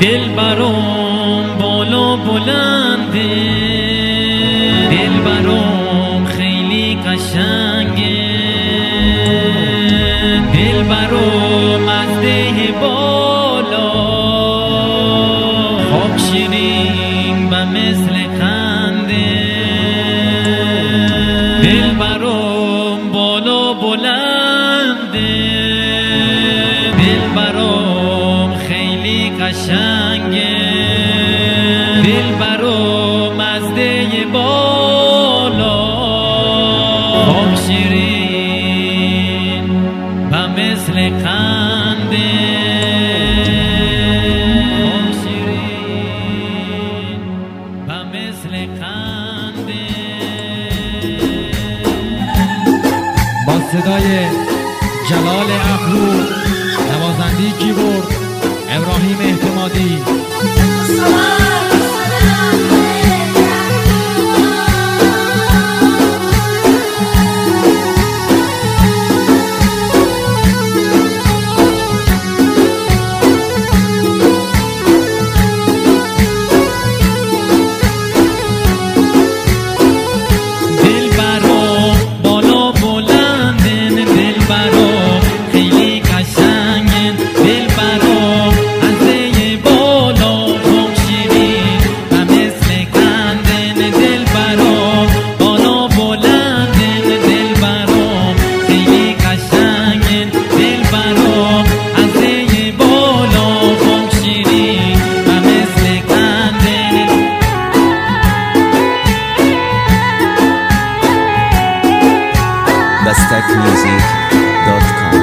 دل برام بالا بلنده، دل برام خیلی قشنگه، دل برام از ده بالا خواب شیرین و مثل خنده، دل برام بالا بلنده، دل برام خیلی قشنگه، دل برام از ده بالا خواب شیرین و مثل خنده، خواب شیرین و مثل خنده. با صدای جلال ابرو، نوازنده کیبورد ابراهیم اعتمادی. Bastakmusic.com.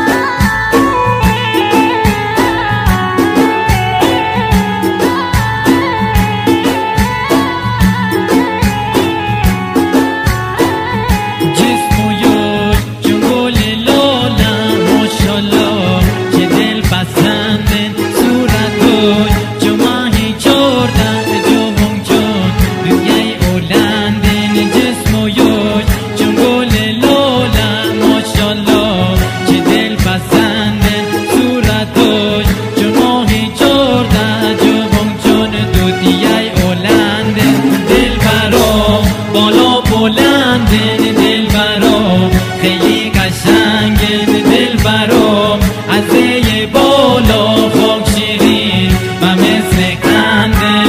دل برام خیلی قشنگه، دل برام از ده بالا خواب شیرین و مثل خنده.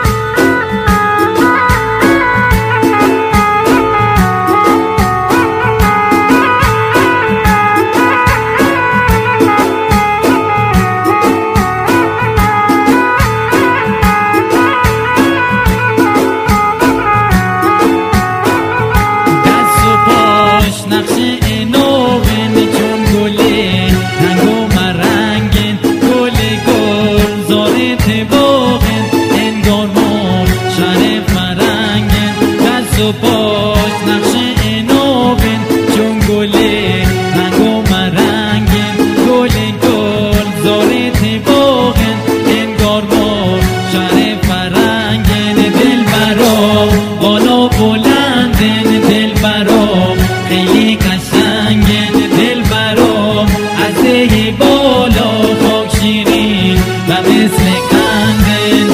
باش نقش اینوبن چون گله رنگ و مرنگن، گل گل زارت باغن انگار مار شهر فرنگن. دل برام بالا بلندن، دل برام خیلی قشنگن، دل برام از ده بالا خاک شیرین و مثل قندن.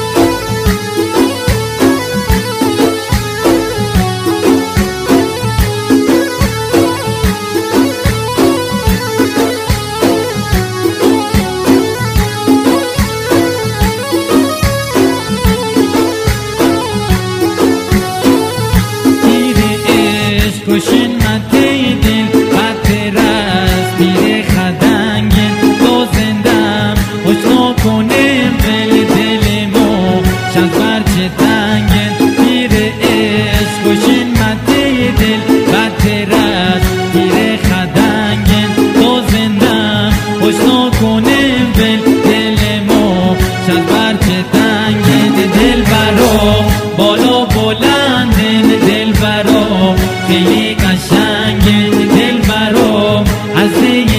کشین مته دل بطر است میره خدنگن، تو زندم خوشنا کنم ول دل مو شد برچه تنگن. میره عشق کشین مته دل بطر است میره خدنگن، تو زندم خوشنا کنم ول دل مو شد برچه تنگن. دل برام بالا بلندن، دل برام خیلی قشنگه، دل برام از